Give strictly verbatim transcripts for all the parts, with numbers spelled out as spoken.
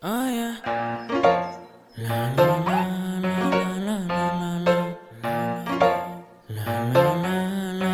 Oh yeah. La la la la la la la la la la la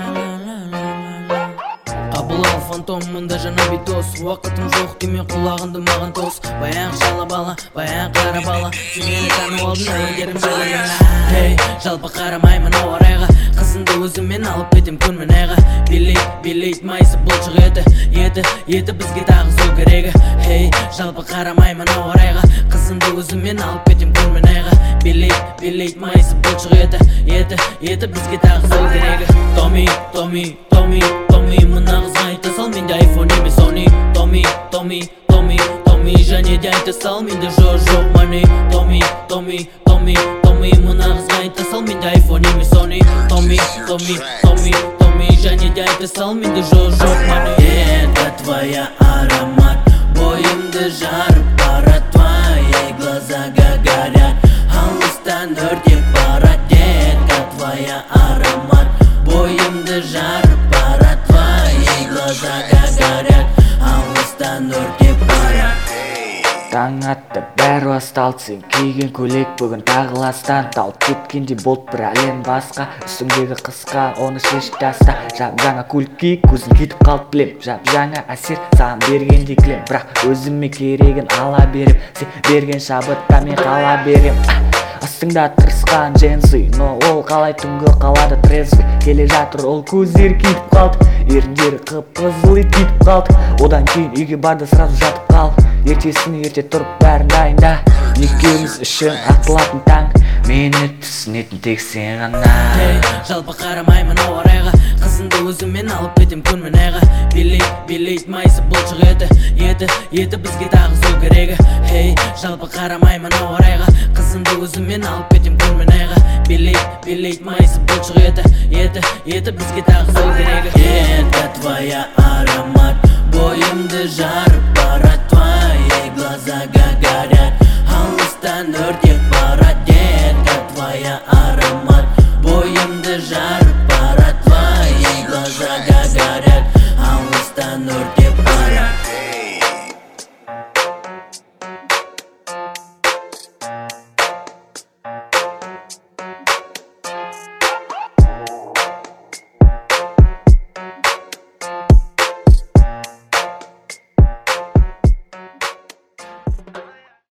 la. Абылау фантомында жана бит дос, уақытым жоқ деме құлағыңды маған тос. Баяғы шала бала, баяғы қара бала, сен мені танып алдың, әйгерім жалағана. Hey, жалпы қарамаймын ауа райға, қызыңды өзіммен алып кетем күнмен айға. Билейт, билейт майысы бұлшық еті, еті, еті бізге тағы сол керегі. Hey, жалпы қарамаймын ауа райға, қызыңды өзіммен алып кетем күнмен айға. Билейт, билейт майысы бұлшық еті, еті, еті бізге тағы сол керегі. Томи, Томи, Томи, Томи, мына қызға айта сал, менде айфон емес сони. Томи, Томи, Томи, Томи, және де айта сал, менде жоқ жоқ мани. Томи, Томи, Томи, Томи, мына қызға айта сал, менде айфон емес сони. Томи, Томи, Томи, Томи, және де айта сал, менде жоқ жоқ мани. Это твоя аромат, бойымды жарып барат, твои глаза горят, алыстан өртеп барат. Это твоя аромат, бойымды жарып барат, твои глаза горят, алыстан өртеп барат. Таң атты, бәрі басталды, сен киген көйлек бүгін тағы ластан талып кеткенде болды бір әлем басқа. Үстіңдегі қысқа, оны шеш таста. Жап жаңа көлік киіп, көзің кетіп қалып білем. Жап жаңа әсер саған бергенде кілем. Бірақ өзіме керегін ала берем, сен берген шабытта мен қала берем. Астыңда тырысқан дженсы, но ол қалай түнгі қалады трезвый. Келе жатыр ол көздері кетіп қалды, еріндері қып-қызыл етіп қалды. Одан кейін үйге барды сразу жатып қалды. Ертесіне ерте тұрып бәрін дайында, екеуміз үшін атылатын таң, мені түсінетін тек сен ғана. Hey, жалпы қарамаймын ауа райға, қызыңды өзіммен алып кетем күнмен айға. Билейт, билейт майысы бұлшық еті, еті, еті бізге тағы сол керегі. Hey, жалпы қарамаймын ауа райға, қызыңды өзіммен алып кетем күнмен айға. Билейт, билейт майысы бұлшық еті, еті, еті бізге тағы сол керегі. Это твоя аромат, бойымды жарып барат, твои глаза горят, алыстан өртеп барат. Это твоя аромат, бойымды жарып